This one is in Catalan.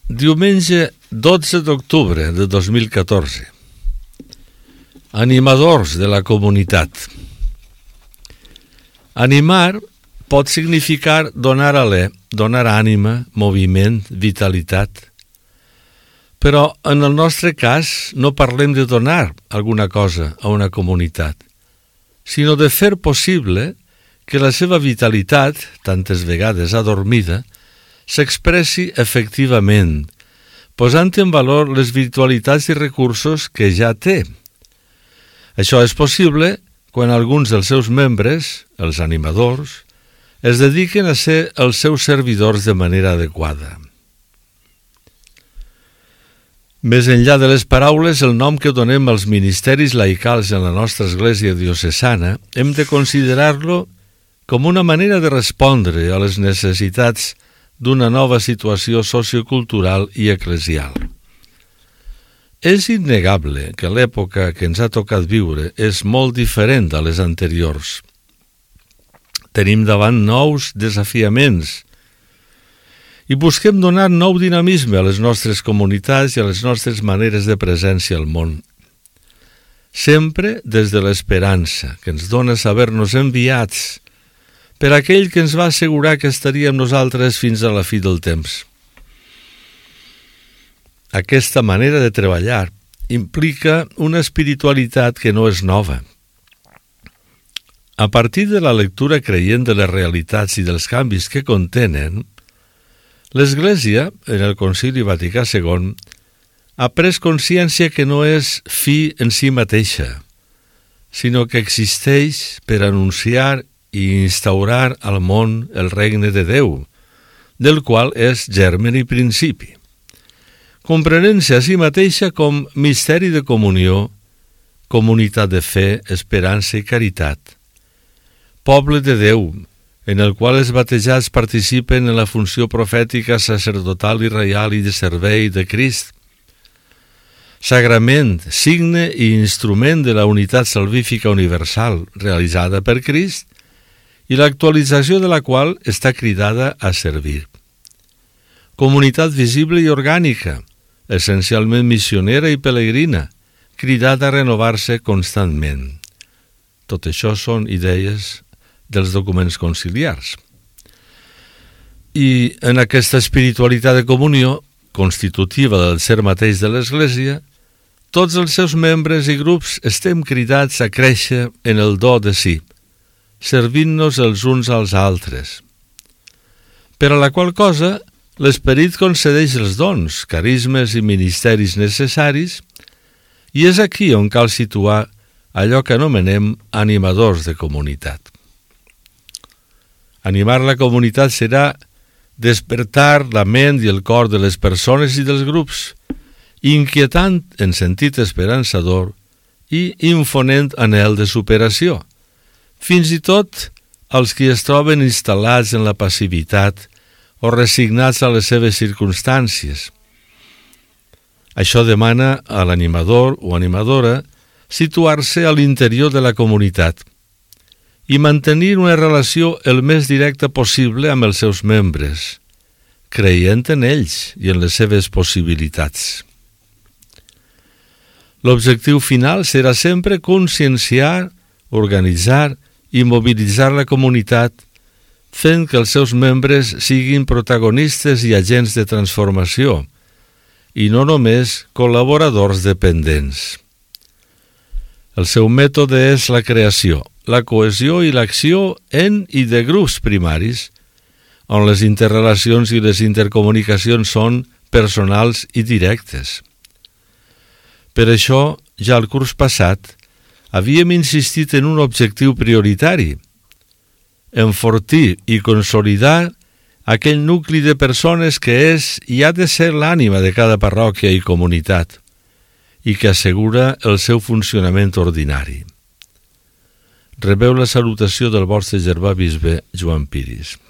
Diumenge 12 d'octubre de 2014. Animadors de la comunitat. Animar pot significar donar alè, donar ànima, moviment, vitalitat. Però en el nostre cas no parlem de donar alguna cosa a una comunitat, sinó de fer possible que la seva vitalitat, tantes vegades adormida, s'expressi efectivament, posant en valor les virtualitats i recursos que ja té. Això és possible quan alguns dels seus membres, els animadors, es dediquen a ser els seus servidors de manera adequada. Més enllà de les paraules, el nom que donem als ministeris laicals en la nostra església diocesana hem de considerar-lo com una manera de respondre a les necessitats d'una nova situació sociocultural i eclesial. És innegable que l'època que ens ha tocat viure és molt diferent de les anteriors. Tenim davant nous desafiaments i busquem donar nou dinamisme a les nostres comunitats i a les nostres maneres de presència al món. Sempre des de l'esperança que ens dona saber-nos enviats per aquell que ens va assegurar que estaria amb nosaltres fins a la fi del temps. Aquesta manera de treballar implica una espiritualitat que no és nova. A partir de la lectura creient de les realitats i dels canvis que contenen, l'Església, en el Concili Vaticà II, ha pres consciència que no és fi en si mateixa, sinó que existeix per anunciar i instaurar al món el regne de Déu, del qual és germen i principi, comprenent-se a si mateixa com misteri de comunió, comunitat de fe, esperança i caritat, poble de Déu, en el qual els batejats participen en la funció profètica, sacerdotal i reial i de servei de Crist, sagrament, signe i instrument de la unitat salvífica universal realitzada per Crist i l'actualització de la qual està cridada a servir. Comunitat visible i orgànica, essencialment missionera i pelegrina, cridada a renovar-se constantment. Tot això són idees dels documents conciliars. I en aquesta espiritualitat de comunió, constitutiva del ser mateix de l'Església, tots els seus membres i grups estem cridats a créixer en el do de si, servint-nos els uns als altres. Per a la qual cosa, l'Esperit concedeix els dons, carismes i ministeris necessaris, i és aquí on cal situar allò que anomenem animadors de comunitat. Animar la comunitat serà despertar la ment i el cor de les persones i dels grups, inquietant en sentit esperançador i infonent anhel de superació, fins i tot els qui es troben instal·lats en la passivitat o resignats a les seves circumstàncies. Això demana a l'animador o animadora situar-se a l'interior de la comunitat i mantenir una relació el més directa possible amb els seus membres, creient en ells i en les seves possibilitats. L'objectiu final serà sempre conscienciar, organitzar i mobilitzar la comunitat, fent que els seus membres siguin protagonistes i agents de transformació, i no només col·laboradors dependents. El seu mètode és la creació, la cohesió i l'acció en i de grups primaris, on les interrelacions i les intercomunicacions són personals i directes. Per això, ja el curs passat, havíem insistit en un objectiu prioritari: enfortir i consolidar aquell nucli de persones que és i ha de ser l'ànima de cada parròquia i comunitat i que assegura el seu funcionament ordinari. Rebeu la salutació del vostre germà bisbe Joan Piris.